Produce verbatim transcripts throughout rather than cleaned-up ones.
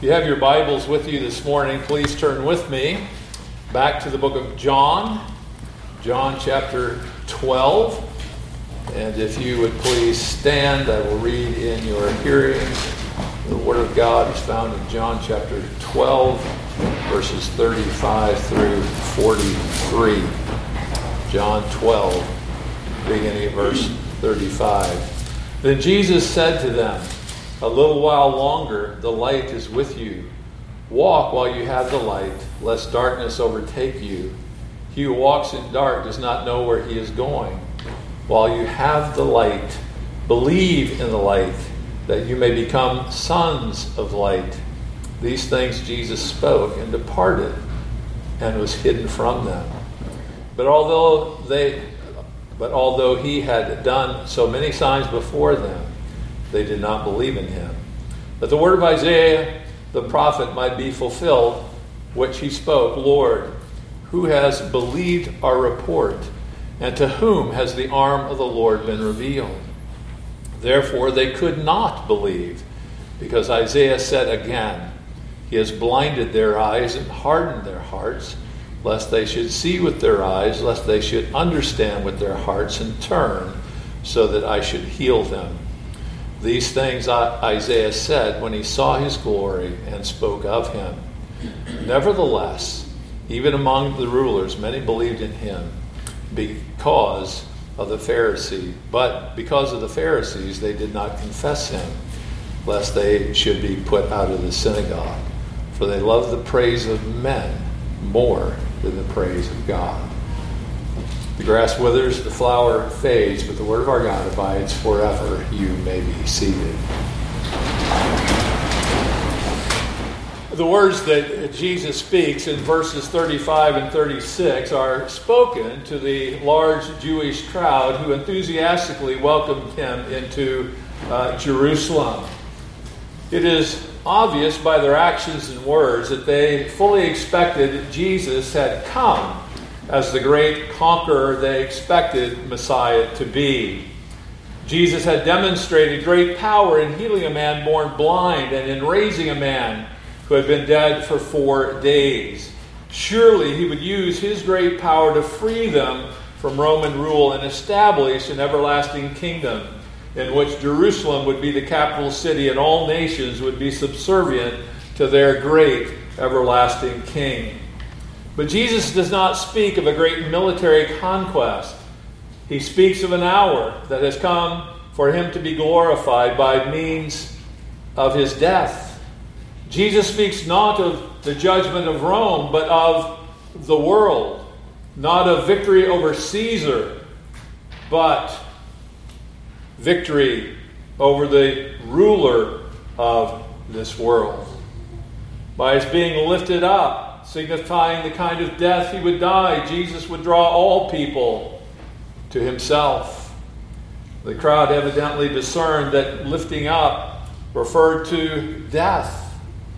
If you have your Bibles with you this morning, please turn with me back to the book of John, John chapter twelve. And if you would please stand, I will read in your hearing. The Word of God is found in John chapter twelve, verses thirty-five through forty-three. John twelve, beginning at verse thirty-five. Then Jesus said to them, "A little while longer, the light is with you. Walk while you have the light, lest darkness overtake you. He who walks in dark does not know where he is going. While you have the light, believe in the light, that you may become sons of light." These things Jesus spoke and departed, and was hidden from them. But although they, but although he had done so many signs before them, they did not believe in him. That the word of Isaiah the prophet might be fulfilled, which he spoke, "Lord, who has believed our report? And to whom has the arm of the Lord been revealed?" Therefore they could not believe, because Isaiah said again, "He has blinded their eyes and hardened their hearts, lest they should see with their eyes, lest they should understand with their hearts and turn, so that I should heal them." These things Isaiah said when he saw his glory and spoke of him. Nevertheless, even among the rulers, many believed in him because of the Pharisees. But because of the Pharisees, they did not confess him, lest they should be put out of the synagogue. For they love the praise of men more than the praise of God. The grass withers, the flower fades, but the word of our God abides forever. You may be seated. The words that Jesus speaks in verses thirty-five and thirty-six are spoken to the large Jewish crowd who enthusiastically welcomed him into uh, Jerusalem. It is obvious by their actions and words that they fully expected Jesus had come as the great conqueror they expected Messiah to be. Jesus had demonstrated great power in healing a man born blind and in raising a man who had been dead for four days. Surely he would use his great power to free them from Roman rule and establish an everlasting kingdom in which Jerusalem would be the capital city and all nations would be subservient to their great everlasting king. But Jesus does not speak of a great military conquest. He speaks of an hour that has come for him to be glorified by means of his death. Jesus speaks not of the judgment of Rome, but of the world. Not of victory over Caesar, but victory over the ruler of this world. By his being lifted up, signifying the kind of death he would die, Jesus would draw all people to himself. The crowd evidently discerned that lifting up referred to death.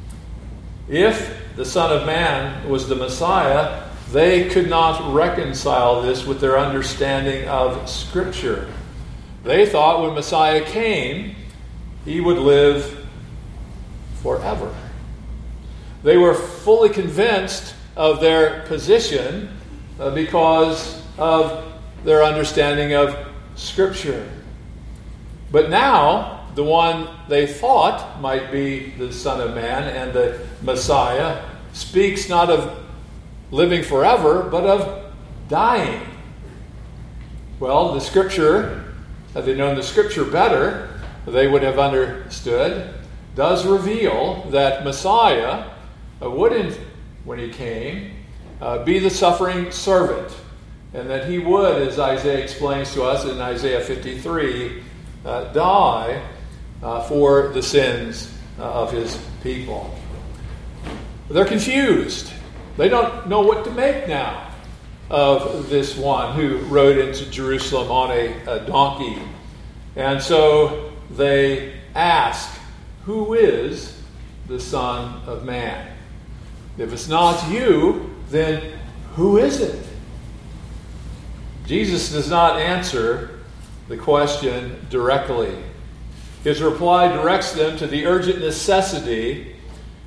If the Son of Man was the Messiah, they could not reconcile this with their understanding of Scripture. They thought when Messiah came, he would live forever. They were fully convinced of their position uh, because of their understanding of Scripture. But now, the one they thought might be the Son of Man and the Messiah speaks not of living forever, but of dying. Well, the Scripture, had they known the Scripture better, they would have understood, does reveal that Messiah wouldn't, when he came, uh, be the suffering servant, and that he would, as Isaiah explains to us in Isaiah fifty-three, uh, die uh, for the sins uh, of his people. They're confused. They don't know what to make now of this one who rode into Jerusalem on a, a donkey. And so they ask, "Who is the Son of Man? If it's not you, then who is it?" Jesus does not answer the question directly. His reply directs them to the urgent necessity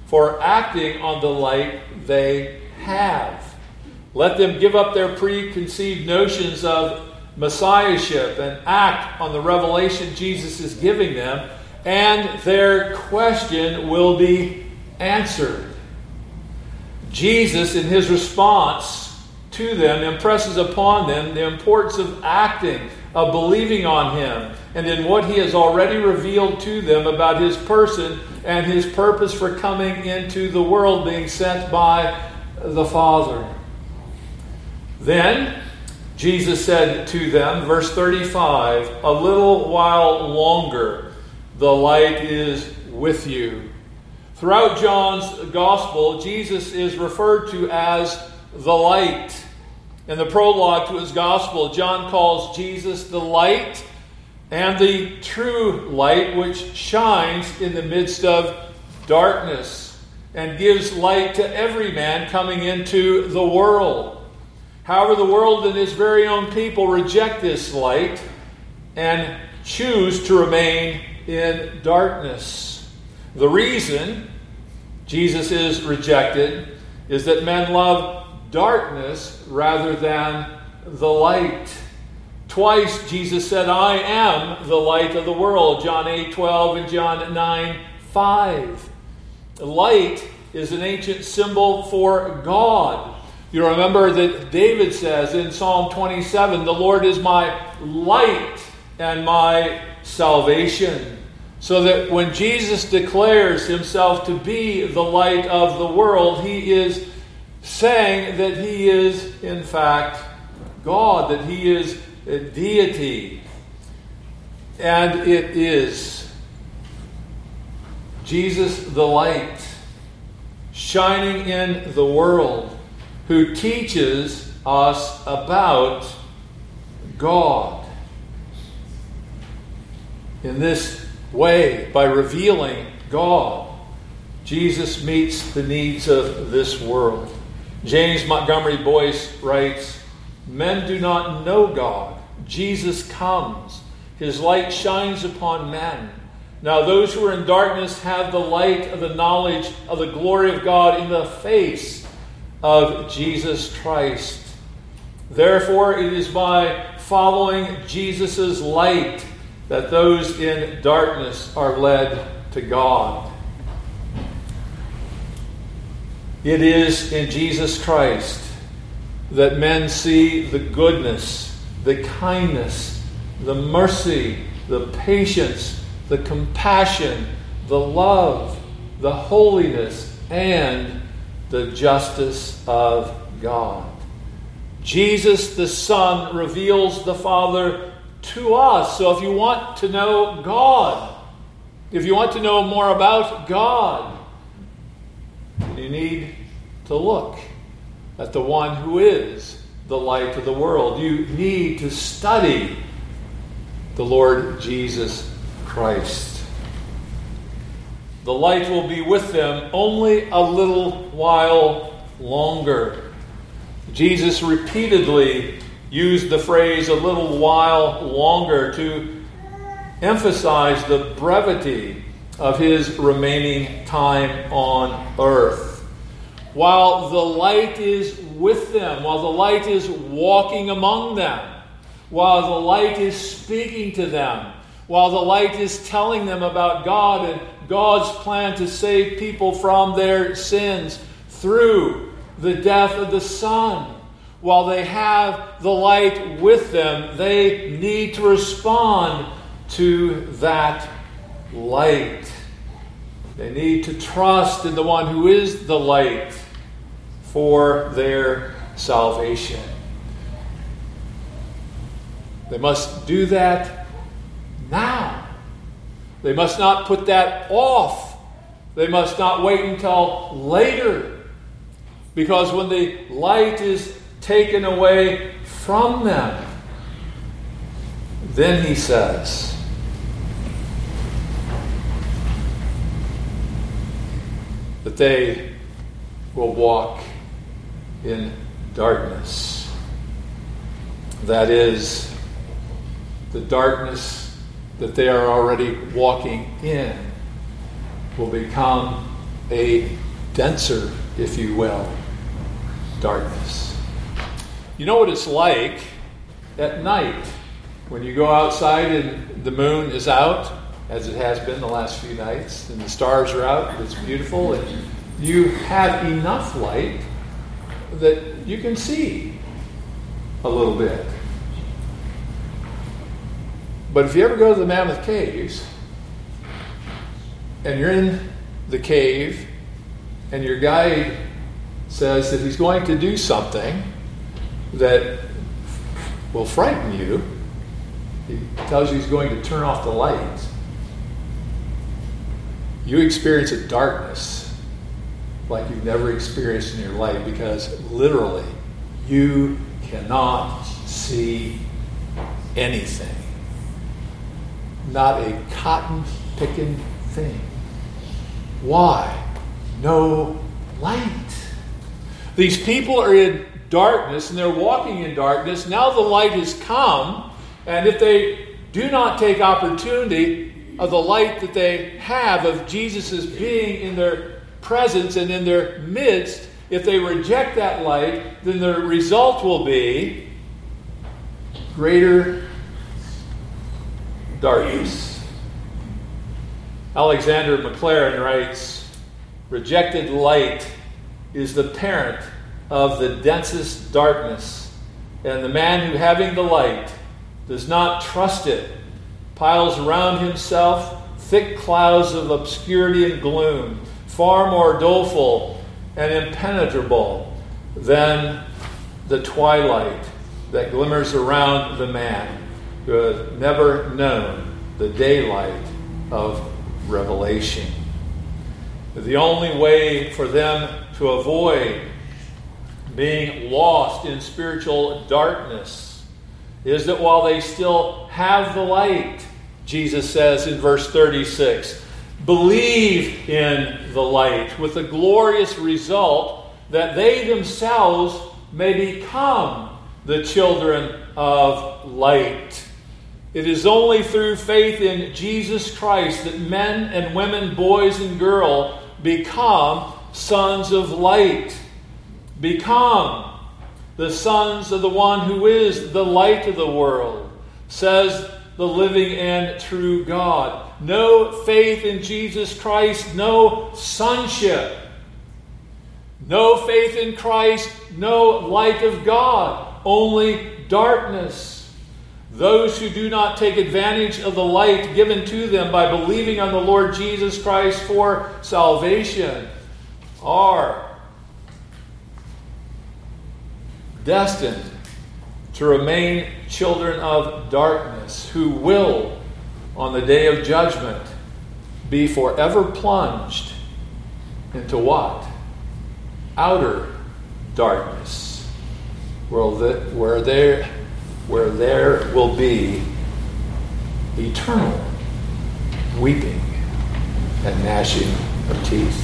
for acting on the light they have. Let them give up their preconceived notions of messiahship and act on the revelation Jesus is giving them, and their question will be answered. Jesus, in his response to them, impresses upon them the importance of acting, of believing on him, and in what he has already revealed to them about his person and his purpose for coming into the world, being sent by the Father. Then Jesus said to them, verse thirty-five, "A little while longer, the light is with you." Throughout John's gospel, Jesus is referred to as the light. In the prologue to his gospel, John calls Jesus the light and the true light, which shines in the midst of darkness and gives light to every man coming into the world. However, the world and his very own people reject this light and choose to remain in darkness. The reason Jesus is rejected is that men love darkness rather than the light. Twice Jesus said, "I am the light of the world," John eight twelve and John nine five. Light is an ancient symbol for God. You remember that David says in Psalm twenty-seven, "The Lord is my light and my salvation." So that when Jesus declares himself to be the light of the world, he is saying that he is, in fact, God, that he is a deity. And it is Jesus the light, shining in the world, who teaches us about God. In this way, by revealing God, Jesus meets the needs of this world. James Montgomery Boyce writes, "Men do not know God. Jesus comes. His light shines upon men. Now those who are in darkness have the light of the knowledge of the glory of God in the face of Jesus Christ. Therefore, it is by following Jesus' light that those in darkness are led to God." It is in Jesus Christ that men see the goodness, the kindness, the mercy, the patience, the compassion, the love, the holiness, and the justice of God. Jesus the Son reveals the Father to us. So if you want to know God, if you want to know more about God, you need to look at the one who is the light of the world. You need to study the Lord Jesus Christ. The light will be with them only a little while longer. Jesus repeatedly used the phrase "a little while longer" to emphasize the brevity of his remaining time on earth. While the light is with them, while the light is walking among them, while the light is speaking to them, while the light is telling them about God and God's plan to save people from their sins through the death of the Son, while they have the light with them, they need to respond to that light. They need to trust in the one who is the light for their salvation. They must do that now. They must not put that off. They must not wait until later. Because when the light is taken away from them, then he says, that they will walk in darkness. That is, the darkness that they are already walking in will become a denser, if you will, darkness. You know what it's like at night when you go outside and the moon is out, as it has been the last few nights, and the stars are out, it's beautiful, and you have enough light that you can see a little bit. But if you ever go to the Mammoth Caves, and you're in the cave, and your guide says that he's going to do something that will frighten you, he tells you he's going to turn off the lights, you experience a darkness like you've never experienced in your life, because literally you cannot see anything. Not a cotton-picking thing. Why? No light. These people are in darkness, and they're walking in darkness. Now the light has come, and if they do not take opportunity of the light that they have of Jesus' being in their presence and in their midst, if they reject that light, then the result will be greater darkness. Alexander Maclaren writes, "Rejected light is the parent of the densest darkness, and the man who, having the light, does not trust it, piles around himself thick clouds of obscurity and gloom, far more doleful and impenetrable than the twilight that glimmers around the man who has never known the daylight of revelation." The only way for them to avoid being lost in spiritual darkness is that while they still have the light, Jesus says in verse thirty-six, believe in the light, with the glorious result that they themselves may become the children of light. It is only through faith in Jesus Christ that men and women, boys and girls, become sons of light. Become the sons of the one who is the light of the world, says the living and true God. No faith in Jesus Christ, no sonship. No faith in Christ, no light of God, only darkness. Those who do not take advantage of the light given to them by believing on the Lord Jesus Christ for salvation are destined to remain children of darkness, who will, on the day of judgment, be forever plunged into what? Outer darkness, where, the, where, there, where there will be eternal weeping and gnashing of teeth.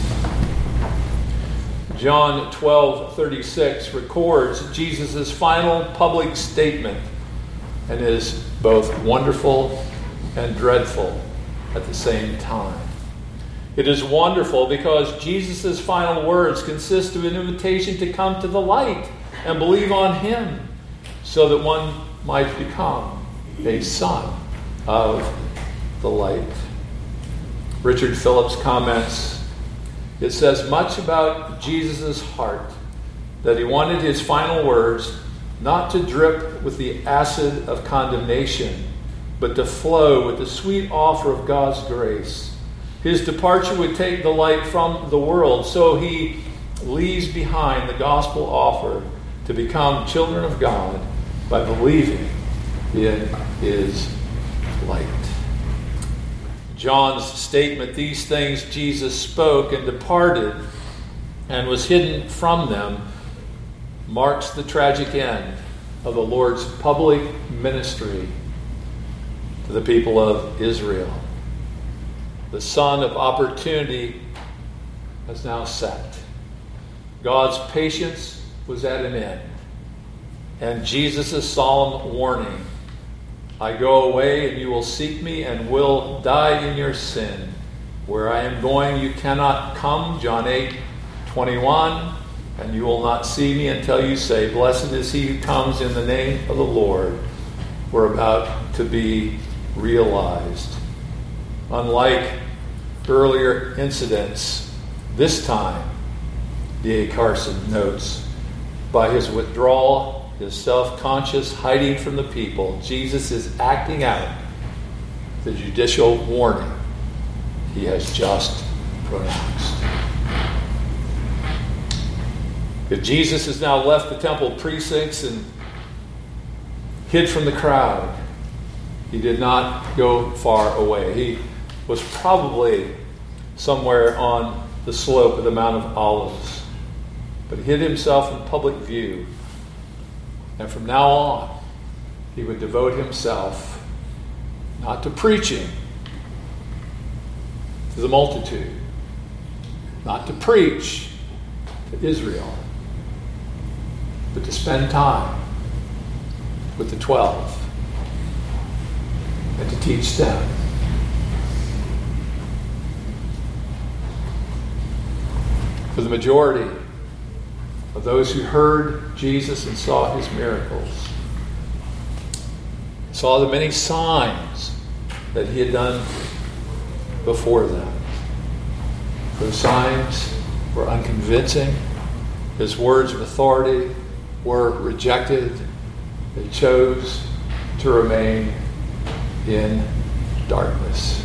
John twelve thirty-six records Jesus' final public statement and is both wonderful and dreadful at the same time. It is wonderful because Jesus' final words consist of an invitation to come to the light and believe on Him so that one might become a son of the light. Richard Phillips comments, it says much about Jesus' heart that he wanted his final words not to drip with the acid of condemnation, but to flow with the sweet offer of God's grace. His departure would take the light from the world, so he leaves behind the gospel offer to become children of God by believing in His light. John's statement, these things Jesus spoke and departed and was hidden from them, marks the tragic end of the Lord's public ministry to the people of Israel. The sun of opportunity has now set. God's patience was at an end. And Jesus' solemn warning, I go away and you will seek me and will die in your sin, Where I am going, you cannot come, John eight twenty-one, and you will not see me until you say, blessed is he who comes in the name of the Lord. We're about to be realized. Unlike earlier incidents, this time, D A Carson notes, by his withdrawal, his self-conscious hiding from the people, Jesus is acting out the judicial warning he has just pronounced. If Jesus has now left the temple precincts and hid from the crowd, he did not go far away. He was probably somewhere on the slope of the Mount of Olives, but he hid himself in public view. And from now on, he would devote himself not to preaching to the multitude, not to preach to Israel, but to spend time with the twelve and to teach them. For the majority of those who heard Jesus and saw his miracles, saw the many signs that he had done before them, those signs were unconvincing. His words of authority were rejected. They chose to remain in darkness.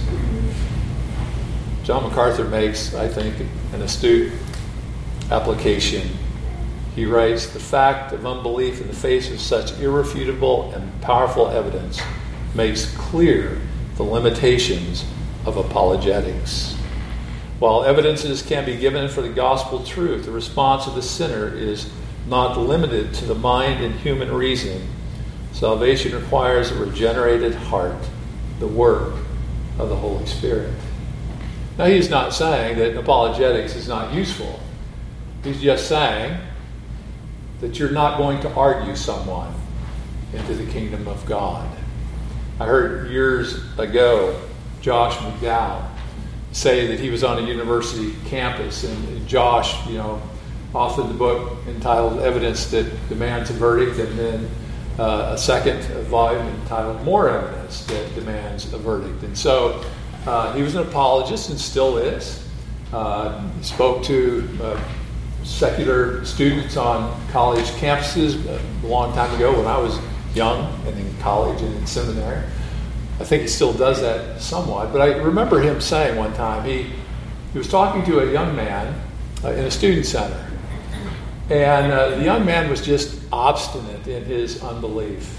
John MacArthur makes, I think, an astute application. He writes, the fact of unbelief in the face of such irrefutable and powerful evidence makes clear the limitations of apologetics. While evidences can be given for the gospel truth, the response of the sinner is not limited to the mind and human reason. Salvation requires a regenerated heart, the work of the Holy Spirit. Now, he's not saying that apologetics is not useful. He's just saying that you're not going to argue someone into the kingdom of God. I heard years ago Josh McDowell say that he was on a university campus, and Josh, you know, authored the book entitled Evidence That Demands a Verdict, and then uh, a second volume entitled More Evidence That Demands a Verdict. And so uh, he was an apologist and still is. Uh, he spoke to uh, secular students on college campuses a long time ago when I was young and in college and in seminary. I think he still does that somewhat, but I remember him saying one time, he, he was talking to a young man uh, in a student center, and uh, the young man was just obstinate in his unbelief.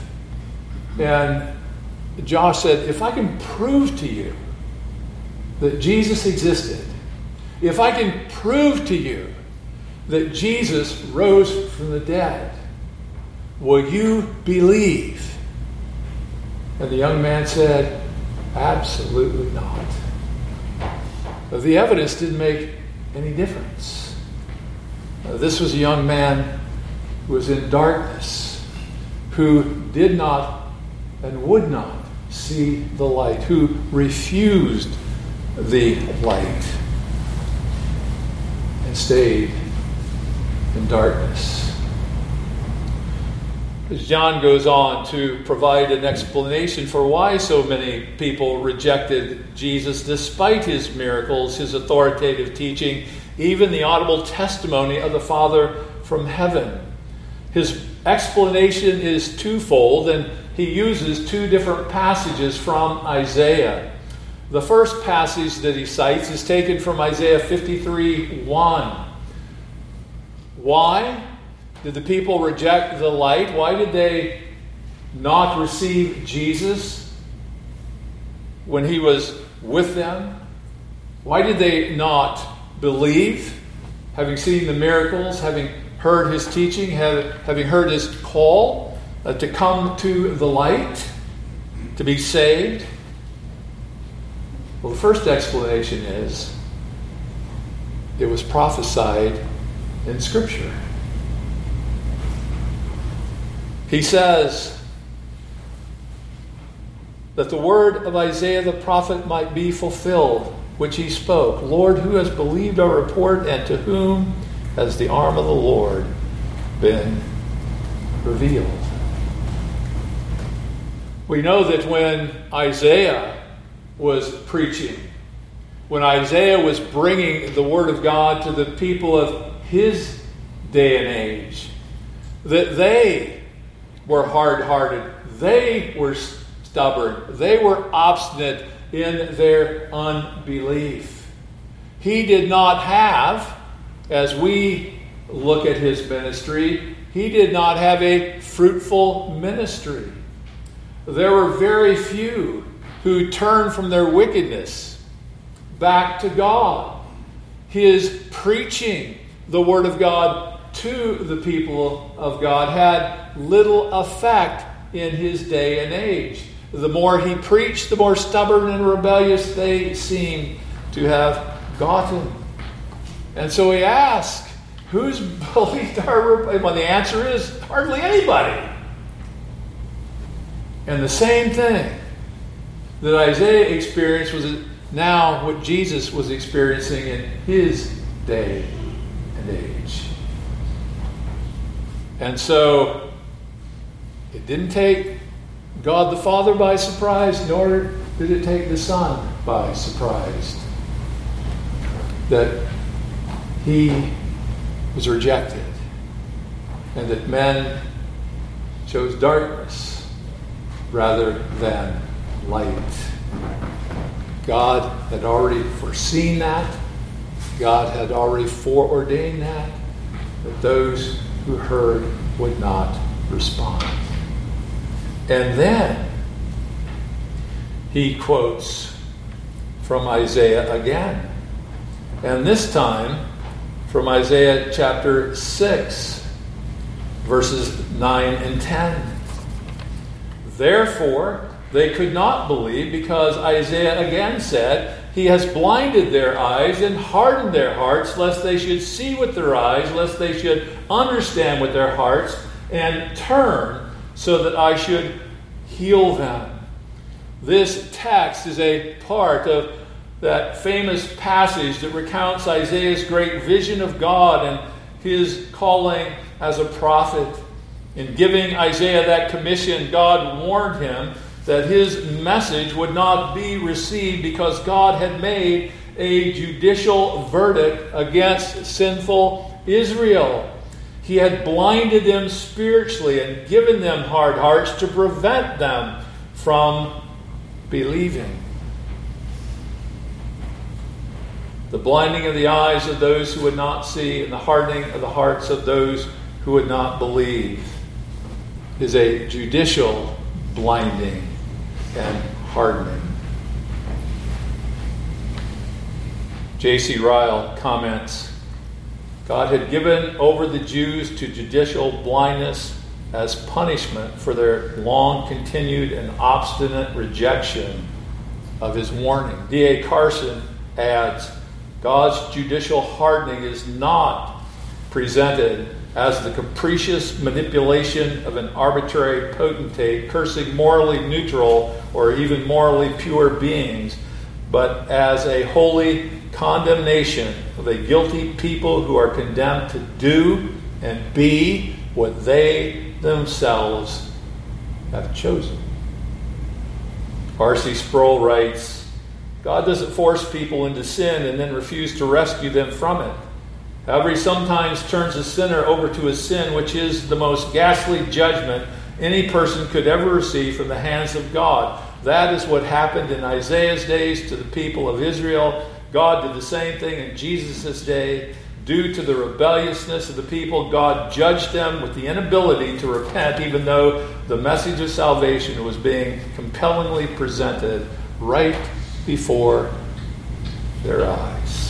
And Josh said, if I can prove to you that Jesus existed, if I can prove to you that Jesus rose from the dead, will you believe? And the young man said, absolutely not. But the evidence didn't make any difference. Uh, this was a young man who was in darkness, who did not and would not see the light, who refused the light and stayed in darkness. As John goes on to provide an explanation for why so many people rejected Jesus despite his miracles, his authoritative teaching, even the audible testimony of the Father from heaven. His explanation is twofold, and he uses two different passages from Isaiah. The first passage that he cites is taken from Isaiah fifty-three one. Why did the people reject the light? Why did they not receive Jesus when he was with them? Why did they not believe, having seen the miracles, having heard his teaching, having heard his call uh, to come to the light, to be saved? Well, the first explanation is it was prophesied in Scripture. He says that the word of Isaiah the prophet might be fulfilled. which he spoke. Lord, who has believed our report, and to whom has the arm of the Lord been revealed? We know that when Isaiah was preaching, when Isaiah was bringing the word of God to the people of his day and age, that they were hard-hearted, they were stubborn, they were obstinate in their unbelief. He did not have, as we look at his ministry, he did not have a fruitful ministry. There were very few who turned from their wickedness back to God. His preaching the word of God to the people of God had little effect in his day and age. The more he preached, the more stubborn and rebellious they seemed to have gotten. And so he asked, who's believed our report? Well, the answer is hardly anybody. And the same thing that Isaiah experienced was now what Jesus was experiencing in his day and age. And so it didn't take God the Father by surprise, nor did it take the Son by surprise that he was rejected and that men chose darkness rather than light. God had already foreseen that. God had already foreordained that, that those who heard would not respond. And then he quotes from Isaiah again. And this time from Isaiah chapter six, verses nine and ten. Therefore, they could not believe, because Isaiah again said, he has blinded their eyes and hardened their hearts, lest they should see with their eyes, lest they should understand with their hearts, and turn, so that I should heal them. This text is a part of that famous passage that recounts Isaiah's great vision of God and his calling as a prophet. In giving Isaiah that commission, God warned him that his message would not be received because God had made a judicial verdict against sinful Israel. He had blinded them spiritually and given them hard hearts to prevent them from believing. The blinding of the eyes of those who would not see and the hardening of the hearts of those who would not believe is a judicial blinding and hardening. J C Ryle comments, God had given over the Jews to judicial blindness as punishment for their long continued and obstinate rejection of his warning. D A Carson adds, God's judicial hardening is not presented as the capricious manipulation of an arbitrary potentate cursing morally neutral or even morally pure beings, but as a holy condemnation of a guilty people who are condemned to do and be what they themselves have chosen. R C Sproul writes, God doesn't force people into sin and then refuse to rescue them from it. However, he sometimes turns a sinner over to his sin, which is the most ghastly judgment any person could ever receive from the hands of God. That is what happened in Isaiah's days to the people of Israel. God did the same thing in Jesus' day. Due to the rebelliousness of the people, God judged them with the inability to repent, even though the message of salvation was being compellingly presented right before their eyes.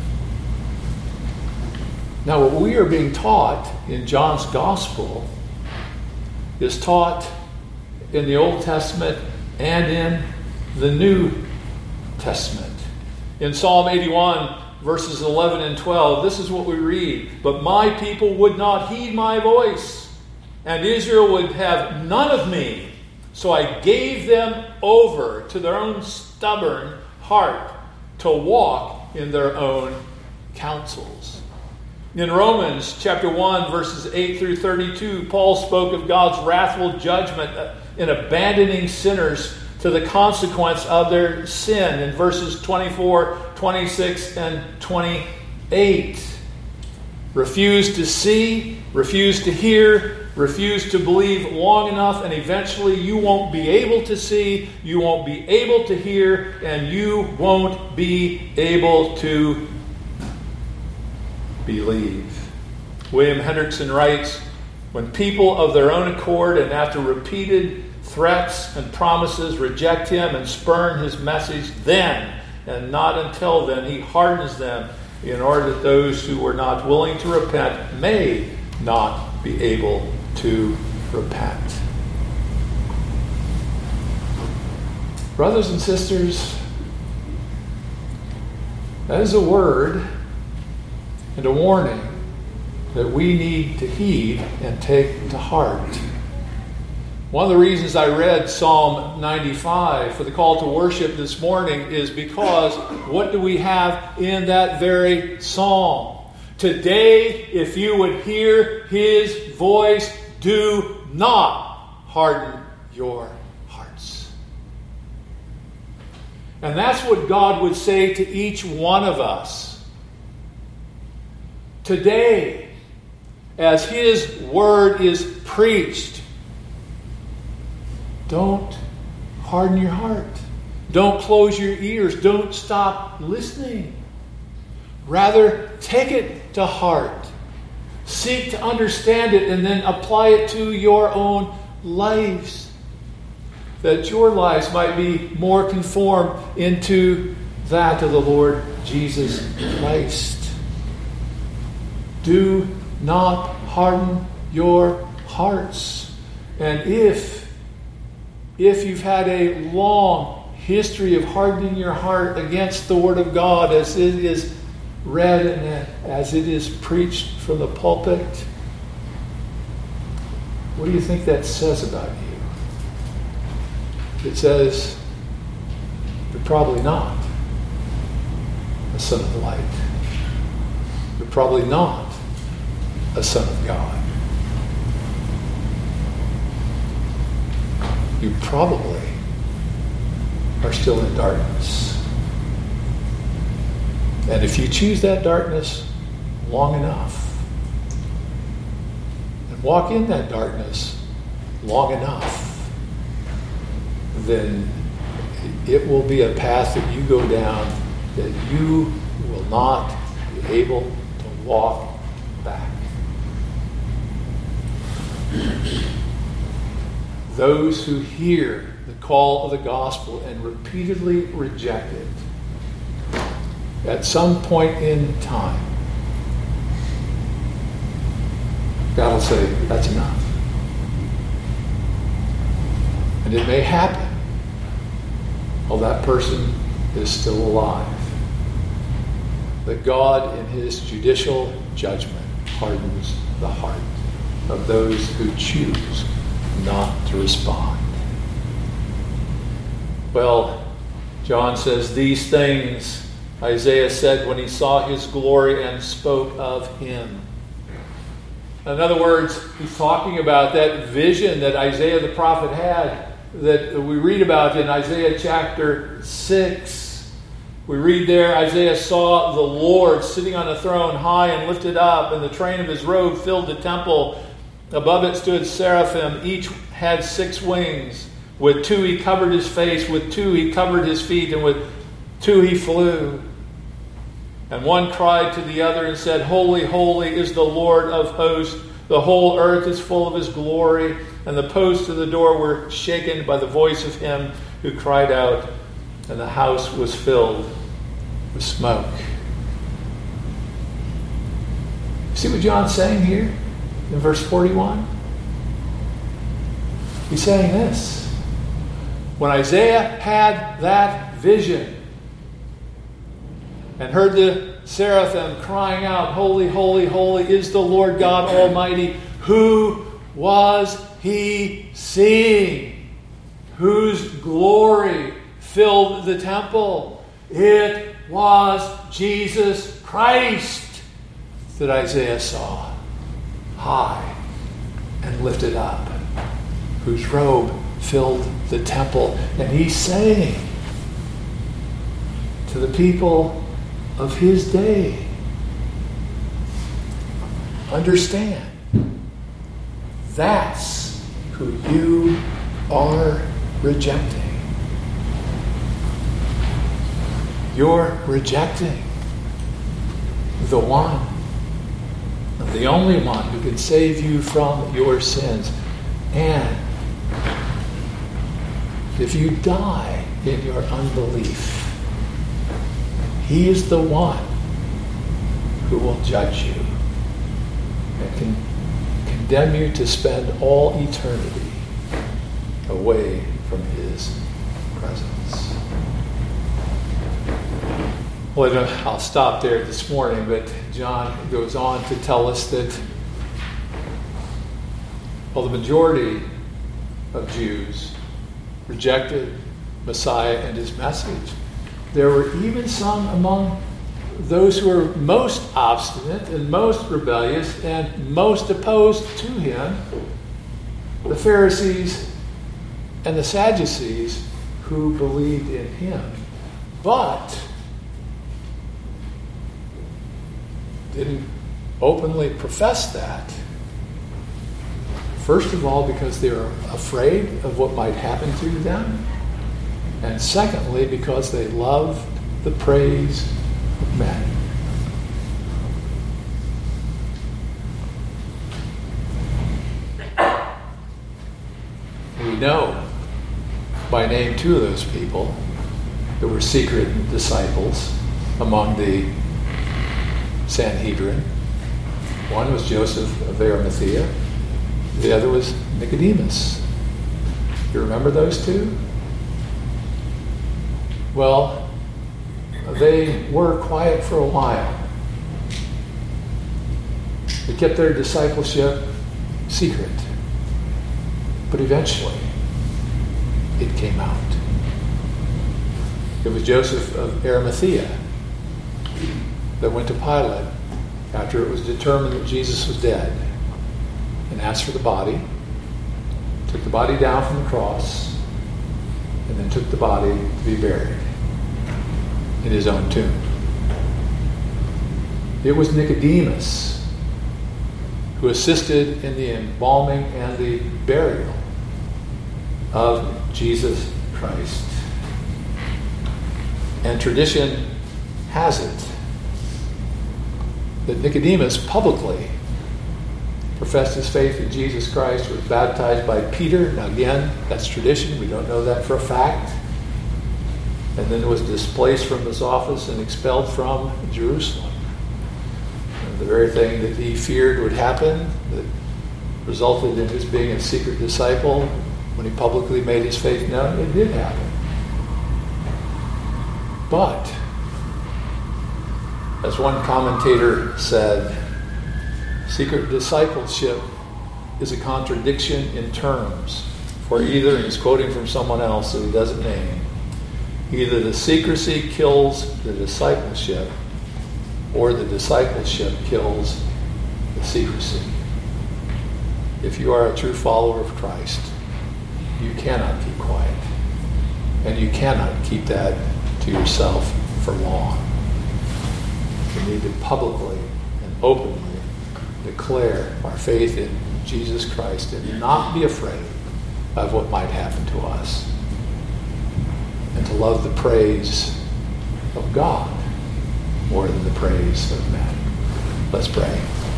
Now, what we are being taught in John's Gospel is taught in the Old Testament and in the New Testament. In Psalm eighty-one, verses eleven and twelve, this is what we read. But my people would not heed my voice, and Israel would have none of me. So I gave them over to their own stubborn heart, to walk in their own counsels. In Romans chapter one, verses eight through thirty-two, Paul spoke of God's wrathful judgment in abandoning sinners to the consequence of their sin in verses twenty-four, twenty-six, and twenty-eight. Refuse to see, refuse to hear, refuse to believe long enough, and eventually you won't be able to see, you won't be able to hear, and you won't be able to believe. William Hendrickson writes, when people of their own accord and after repeated threats and promises reject him and spurn his message, then and not until then he hardens them in order that those who were not willing to repent may not be able to repent. Brothers and sisters, that is a word and a warning that we need to heed and take to heart. One of the reasons I read Psalm ninety-five for the call to worship this morning is because what do we have in that very psalm? Today, if you would hear his voice, do not harden your hearts. And that's what God would say to each one of us. Today, as his word is preached, don't harden your heart. Don't close your ears. Don't stop listening. Rather, take it to heart. Seek to understand it and then apply it to your own lives. That your lives might be more conformed into that of the Lord Jesus Christ. Do not harden your hearts. And if If you've had a long history of hardening your heart against the Word of God as it is read and as it is preached from the pulpit, what do you think that says about you? It says you're probably not a son of the light. You're probably not a son of God. You probably are still in darkness. And if you choose that darkness long enough and walk in that darkness long enough, then it will be a path that you go down that you will not be able to walk back. Those who hear the call of the gospel and repeatedly reject it, at some point in time, God will say, that's enough. And it may happen while that person is still alive. That God, in his judicial judgment, hardens the heart of those who choose not to respond. Well, John says, these things Isaiah said when he saw his glory and spoke of him. In other words, he's talking about that vision that Isaiah the prophet had that we read about in Isaiah chapter six. We read there, Isaiah saw the Lord sitting on a throne high and lifted up, and the train of his robe filled the temple. Above it stood seraphim. Each had six wings. With two he covered his face, with two he covered his feet, and with two he flew. And one cried to the other and said, Holy, holy is the Lord of hosts. The whole earth is full of his glory. And the posts of the door were shaken by the voice of him who cried out, and the house was filled with smoke. See what John's saying here in verse forty-one? He's saying this. When Isaiah had that vision and heard the seraphim crying out, Holy, holy, holy is the Lord God Almighty, who was he seeing? Whose glory filled the temple? It was Jesus Christ that Isaiah saw, high and lifted up, whose robe filled the temple. And he's saying to the people of his day, understand, that's who you are rejecting. You're rejecting the one, the only one who can save you from your sins. And if you die in your unbelief, he is the one who will judge you and can condemn you to spend all eternity away from his presence. Well, I'll stop there this morning, but John goes on to tell us that, well, the majority of Jews rejected Messiah and his message. There were even some among those who were most obstinate and most rebellious and most opposed to him, the Pharisees and the Sadducees, who believed in him, but didn't openly profess that. First of all, because they were afraid of what might happen to them. And secondly, because they loved the praise of men. We know by name two of those people that were secret disciples among the Sanhedrin. One was Joseph of Arimathea. The other was Nicodemus. You remember those two? Well, they were quiet for a while. They kept their discipleship secret. But eventually, it came out. It was Joseph of Arimathea that went to Pilate after it was determined that Jesus was dead and asked for the body, took the body down from the cross, and then took the body to be buried in his own tomb. It was Nicodemus who assisted in the embalming and the burial of Jesus Christ. And tradition has it that Nicodemus publicly professed his faith in Jesus Christ, was baptized by Peter. Now again, that's tradition. We don't know that for a fact. And then was displaced from his office and expelled from Jerusalem. And the very thing that he feared would happen, that resulted in his being a secret disciple, when he publicly made his faith known, it did happen. But, as one commentator said, secret discipleship is a contradiction in terms. For either, and he's quoting from someone else that he doesn't name, either the secrecy kills the discipleship, or the discipleship kills the secrecy. If you are a true follower of Christ, you cannot keep quiet. And you cannot keep that to yourself for long. We need to publicly and openly declare our faith in Jesus Christ and not be afraid of what might happen to us. And to love the praise of God more than the praise of men. Let's pray.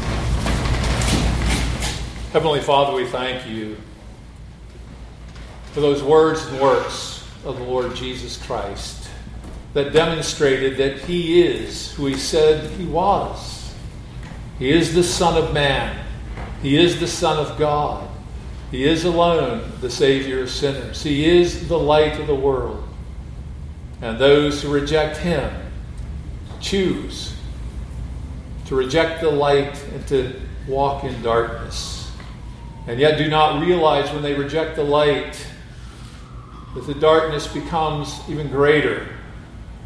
Heavenly Father, we thank you for those words and works of the Lord Jesus Christ that demonstrated that he is who he said he was. He is the Son of Man. He is the Son of God. He is alone the Savior of sinners. He is the light of the world. And those who reject him choose to reject the light and to walk in darkness. And yet do not realize when they reject the light that the darkness becomes even greater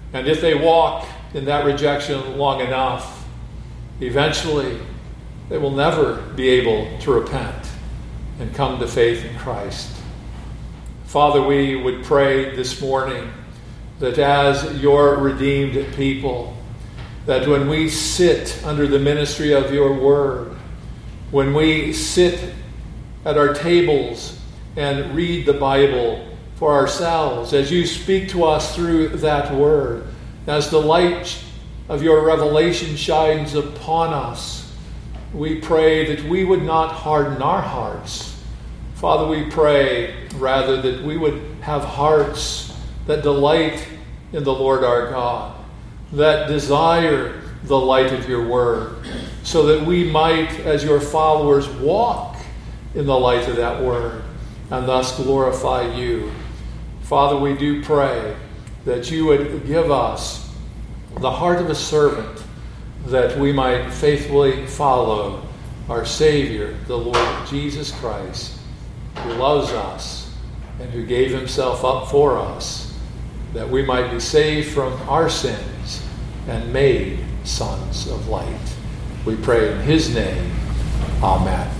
And if they walk in that rejection long enough, eventually they will never be able to repent and come to faith in Christ. Father, we would pray this morning that as your redeemed people, that when we sit under the ministry of your word, when we sit at our tables and read the Bible for ourselves, as you speak to us through that word, as the light of your revelation shines upon us, we pray that we would not harden our hearts. Father, we pray rather that we would have hearts that delight in the Lord our God, that desire the light of your word, so that we might, as your followers, walk in the light of that word and thus glorify you. Father, we do pray that you would give us the heart of a servant, that we might faithfully follow our Savior, the Lord Jesus Christ, who loves us and who gave himself up for us, that we might be saved from our sins and made sons of light. We pray in his name. Amen.